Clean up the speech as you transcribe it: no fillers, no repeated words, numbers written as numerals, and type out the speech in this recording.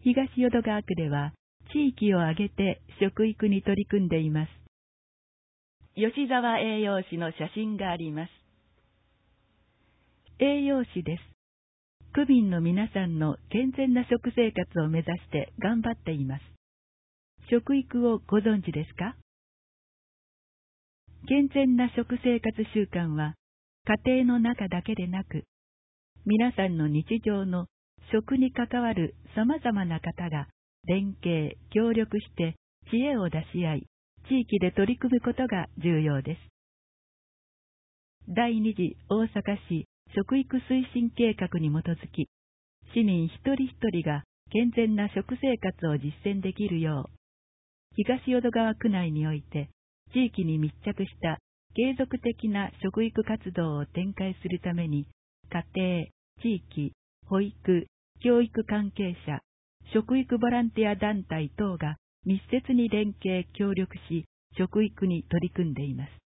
東淀川区では地域を挙げて食育に取り組んでいます。吉沢栄養士の写真があります。栄養士です。区民の皆さんの健全な食生活を目指して頑張っています。食育をご存知ですか？健全な食生活習慣は家庭の中だけでなく、皆さんの日常の食に関わる様々な方が連携、協力して知恵を出し合い、地域で取り組むことが重要です。第2次大阪市食育推進計画に基づき、市民一人一人が健全な食生活を実践できるよう、東淀川区内において地域に密着した継続的な食育活動を展開するために、家庭、地域、保育、教育関係者、食育ボランティア団体等が密接に連携協力し、食育に取り組んでいます。